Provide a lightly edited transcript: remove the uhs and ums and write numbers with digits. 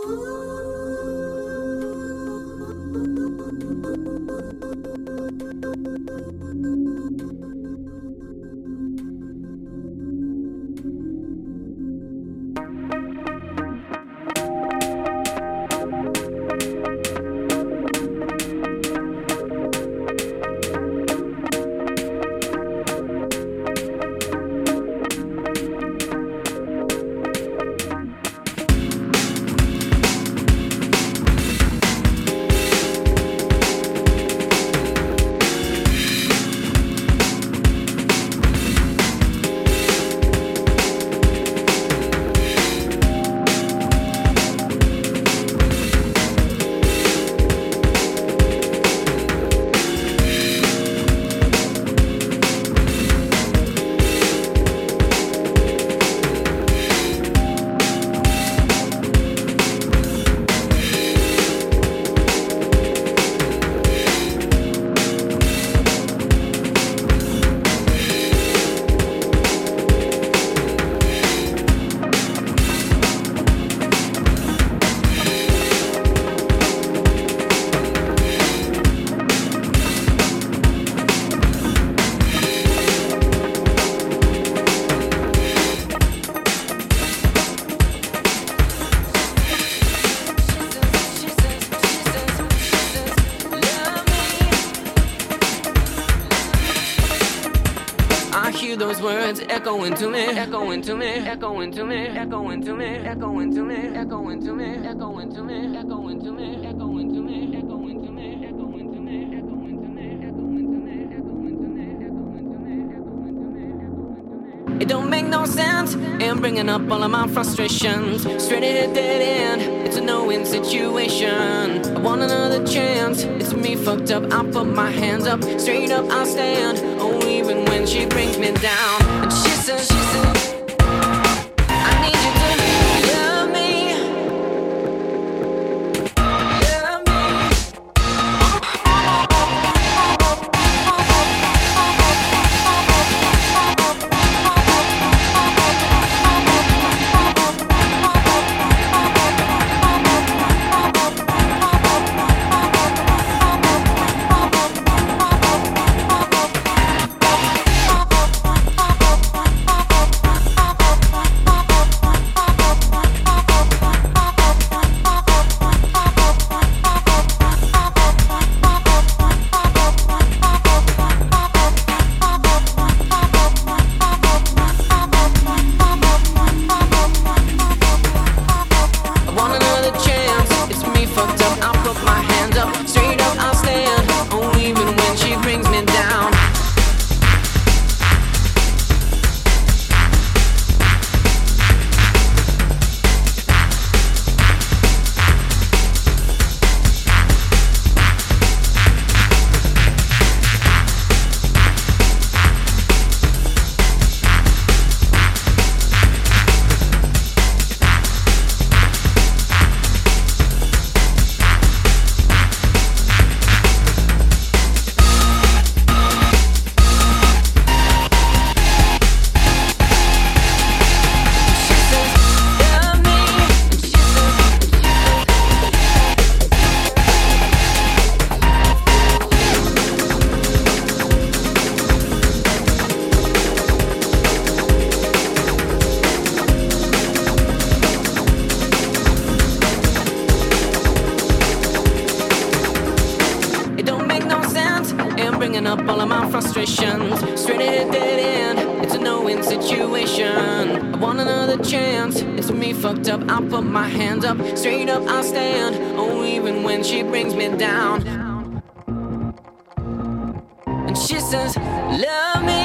Those words echoing to me, echoing to me, echoing to me, echoing to me, echoing to me, echoing to me, echoing to me, echoing to me, echoing to me, echoing to me, echoing to me, echoing to me, echoing to me, echoing to me, echoing to me, echoing to me, echoing to me. It don't make no sense. I'm bringing up all of my frustrations. Straight at a dead end. It's a no-win situation. I want another chance. It's me fucked up. I'll put my hands up. Straight up, I'll stand. Oh, even when she brings me down. And she says, I need you to love me. Love me. Bringing up all of my frustrations. Straight at a dead end. It's a no-win situation. I want another chance. It's me fucked up. I'll put my hands up. Straight up, I'll stand. Oh, even when she brings me down. And she says, love me.